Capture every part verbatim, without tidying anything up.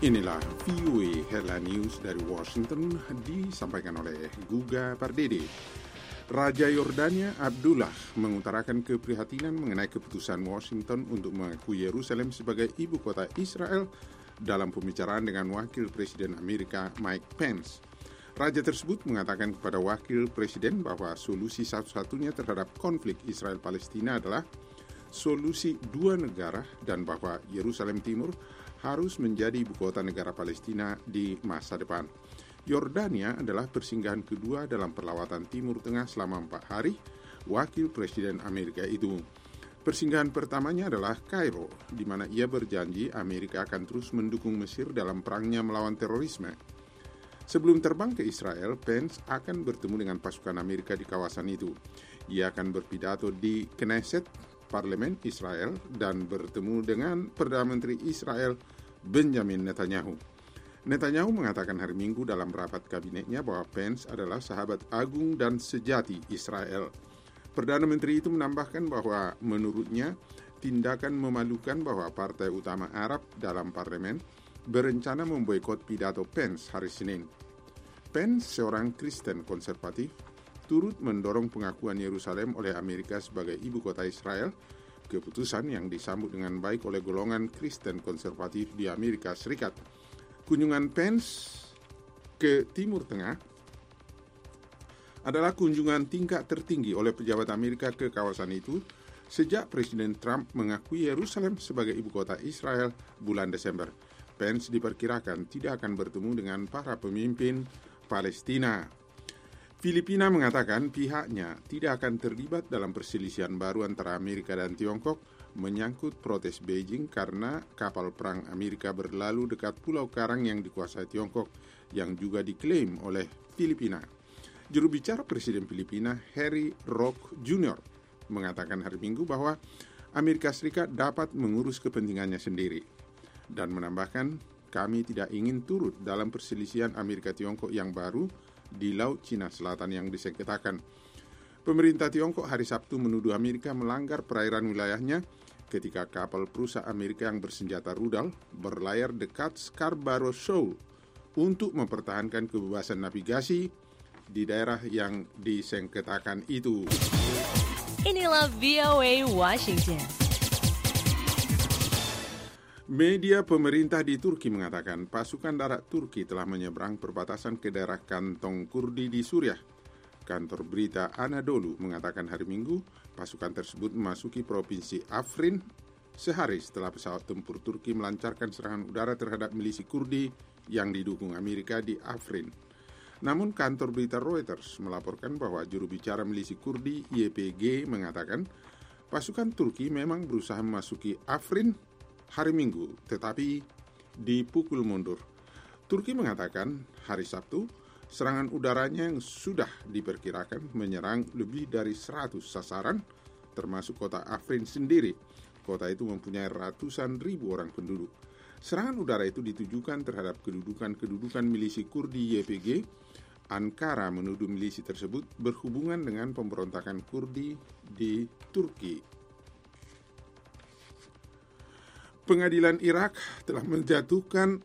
Inilah V O A Headline News dari Washington, disampaikan oleh Guga Pardede. Raja Yordania Abdullah mengutarakan keprihatinan mengenai keputusan Washington untuk mengakui Yerusalem sebagai ibu kota Israel dalam pembicaraan dengan Wakil Presiden Amerika Mike Pence. Raja tersebut mengatakan kepada Wakil Presiden bahwa solusi satu-satunya terhadap konflik Israel-Palestina adalah solusi dua negara dan bahwa Yerusalem Timur harus menjadi ibu kota negara Palestina di masa depan. Yordania adalah persinggahan kedua dalam perlawatan Timur Tengah selama empat hari Wakil Presiden Amerika itu. Persinggahan pertamanya adalah Kairo, di mana ia berjanji Amerika akan terus mendukung Mesir dalam perangnya melawan terorisme. Sebelum terbang ke Israel, Pence akan bertemu dengan pasukan Amerika di kawasan itu. Ia akan berpidato di Knesset, Parlemen Israel, dan bertemu dengan Perdana Menteri Israel Benjamin Netanyahu. Netanyahu mengatakan hari Minggu dalam rapat kabinetnya bahwa Pence adalah sahabat agung dan sejati Israel. Perdana Menteri itu menambahkan bahwa menurutnya tindakan memalukan bahwa partai utama Arab dalam parlemen berencana memboikot pidato Pence hari Senin. Pence, seorang Kristen konservatif, turut mendorong pengakuan Yerusalem oleh Amerika sebagai ibu kota Israel, keputusan yang disambut dengan baik oleh golongan Kristen konservatif di Amerika Serikat. Kunjungan Pence ke Timur Tengah adalah kunjungan tingkat tertinggi oleh pejabat Amerika ke kawasan itu sejak Presiden Trump mengakui Yerusalem sebagai ibu kota Israel bulan Desember. Pence diperkirakan tidak akan bertemu dengan para pemimpin Palestina. Filipina mengatakan pihaknya tidak akan terlibat dalam perselisihan baru antara Amerika dan Tiongkok menyangkut protes Beijing karena kapal perang Amerika berlalu dekat Pulau Karang yang dikuasai Tiongkok yang juga diklaim oleh Filipina. Juru bicara Presiden Filipina Harry Roque Junior mengatakan hari Minggu bahwa Amerika Serikat dapat mengurus kepentingannya sendiri dan menambahkan, kami tidak ingin turut dalam perselisihan Amerika Tiongkok yang baru di Laut Cina Selatan yang disengketakan. Pemerintah Tiongkok hari Sabtu menuduh Amerika melanggar perairan wilayahnya ketika kapal perusak Amerika yang bersenjata rudal berlayar dekat Scarborough Shoal untuk mempertahankan kebebasan navigasi di daerah yang disengketakan itu. Inilah V O A Washington. Media pemerintah di Turki mengatakan pasukan darat Turki telah menyeberang perbatasan ke daerah kantong Kurdi di Suriah. Kantor berita Anadolu mengatakan hari Minggu pasukan tersebut memasuki provinsi Afrin sehari setelah pesawat tempur Turki melancarkan serangan udara terhadap milisi Kurdi yang didukung Amerika di Afrin. Namun kantor berita Reuters melaporkan bahwa juru bicara milisi Kurdi Y P G mengatakan pasukan Turki memang berusaha memasuki Afrin hari Minggu, tetapi dipukul mundur. Turki mengatakan hari Sabtu, serangan udaranya yang sudah diperkirakan menyerang lebih dari seratus sasaran, termasuk kota Afrin sendiri. Kota itu mempunyai ratusan ribu orang penduduk. Serangan udara itu ditujukan terhadap kedudukan-kedudukan milisi Kurdi Y P G. Ankara menuduh milisi tersebut berhubungan dengan pemberontakan Kurdi di Turki. Pengadilan Irak telah menjatuhkan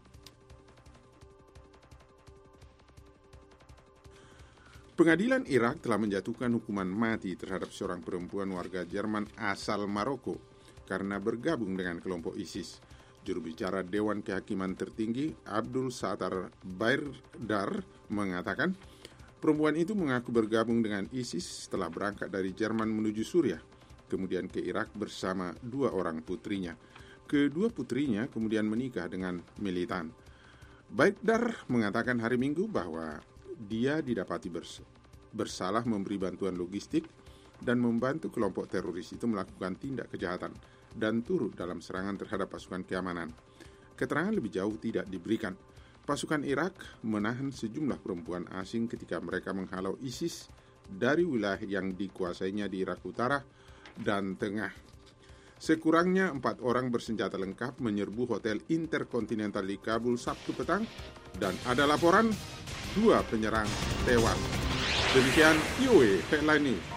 Pengadilan Irak telah menjatuhkan hukuman mati terhadap seorang perempuan warga Jerman asal Maroko karena bergabung dengan kelompok ISIS. Juru bicara Dewan Kehakiman Tertinggi Abdul Sattar Bairdar mengatakan perempuan itu mengaku bergabung dengan ISIS setelah berangkat dari Jerman menuju Suriah, kemudian ke Irak bersama dua orang putrinya. Kedua putrinya kemudian menikah dengan militan. Bairdar mengatakan hari Minggu bahwa dia didapati bers- bersalah memberi bantuan logistik dan membantu kelompok teroris itu melakukan tindak kejahatan dan turut dalam serangan terhadap pasukan keamanan. Keterangan lebih jauh tidak diberikan. Pasukan Irak menahan sejumlah perempuan asing ketika mereka menghalau ISIS dari wilayah yang dikuasainya di Irak Utara dan Tengah. Sekurangnya empat orang bersenjata lengkap menyerbu hotel Intercontinental di Kabul Sabtu petang dan ada laporan dua penyerang tewas. Demikian V O A Headline News.